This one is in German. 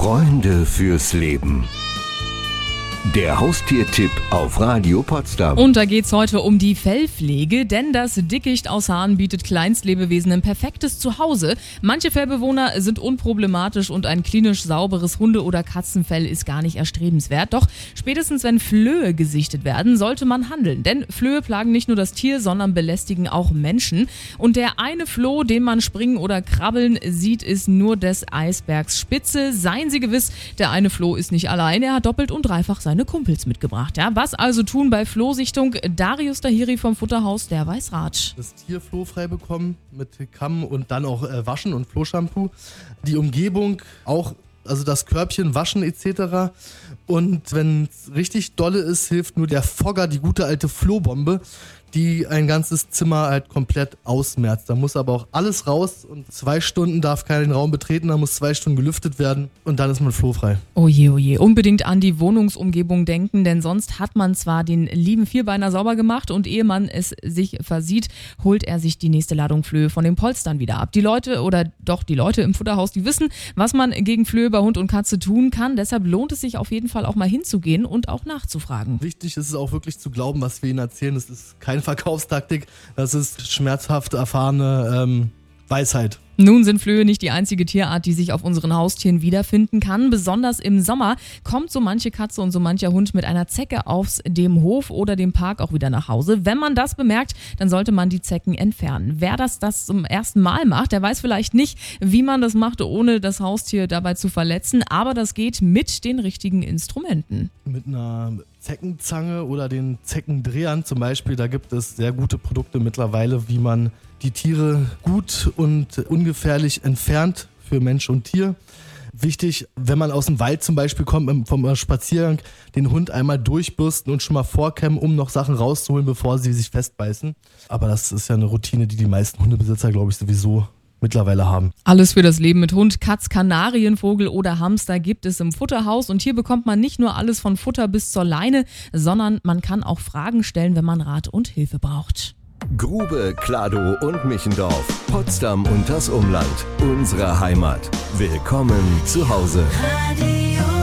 Freunde fürs Leben. Der Haustiertipp auf Radio Potsdam. Und da geht's heute um die Fellpflege, denn das Dickicht aus Hahn bietet Kleinstlebewesen ein perfektes Zuhause. Manche Fellbewohner sind unproblematisch und ein klinisch sauberes Hunde- oder Katzenfell ist gar nicht erstrebenswert. Doch spätestens wenn Flöhe gesichtet werden, sollte man handeln. Denn Flöhe plagen nicht nur das Tier, sondern belästigen auch Menschen. Und der eine Floh, den man springen oder krabbeln sieht, ist nur des Eisbergs Spitze. Seien Sie gewiss, der eine Floh ist nicht allein, er hat doppelt und dreifach seine Kumpels mitgebracht. Ja, was also tun bei Flohsichtung? Darius Tahiri vom Futterhaus, der weiß Rat. Das Tier flohfrei bekommen mit Kamm und dann auch waschen und Flohshampoo. Die Umgebung auch, also das Körbchen waschen etc. Und wenn es richtig dolle ist, hilft nur der Fogger, die gute alte Flohbombe, die ein ganzes Zimmer halt komplett ausmerzt. Da muss aber auch alles raus und 2 Stunden darf keinen Raum betreten, da muss 2 Stunden gelüftet werden und dann ist man flohfrei. Oje, oje, unbedingt an die Wohnungsumgebung denken, denn sonst hat man zwar den lieben Vierbeiner sauber gemacht und ehe man es sich versieht, holt er sich die nächste Ladung Flöhe von den Polstern wieder ab. Die Leute im Futterhaus, die wissen, was man gegen Flöhe bei Hund und Katze tun kann, deshalb lohnt es sich auf jeden Fall auch mal hinzugehen und auch nachzufragen. Wichtig ist es auch wirklich zu glauben, was wir ihnen erzählen. Das ist keine Verkaufstaktik, das ist schmerzhaft erfahrene Weisheit. Nun sind Flöhe nicht die einzige Tierart, die sich auf unseren Haustieren wiederfinden kann. Besonders im Sommer kommt so manche Katze und so mancher Hund mit einer Zecke aus dem Hof oder dem Park auch wieder nach Hause. Wenn man das bemerkt, dann sollte man die Zecken entfernen. Wer das zum ersten Mal macht, der weiß vielleicht nicht, wie man das macht, ohne das Haustier dabei zu verletzen. Aber das geht mit den richtigen Instrumenten. Mit einer Zeckenzange oder den Zeckendrehern zum Beispiel, da gibt es sehr gute Produkte mittlerweile, wie man die Tiere gut und ungefährlich entfernt für Mensch und Tier. Wichtig, wenn man aus dem Wald zum Beispiel kommt, vom Spaziergang, den Hund einmal durchbürsten und schon mal vorkämmen, um noch Sachen rauszuholen, bevor sie sich festbeißen. Aber das ist ja eine Routine, die die meisten Hundebesitzer, glaube ich, sowieso mittlerweile haben. Alles für das Leben mit Hund, Katz, Kanarienvogel oder Hamster gibt es im Futterhaus und hier bekommt man nicht nur alles von Futter bis zur Leine, sondern man kann auch Fragen stellen, wenn man Rat und Hilfe braucht. Grube, Kladow und Michendorf, Potsdam und das Umland, unsere Heimat. Willkommen zu Hause. Radio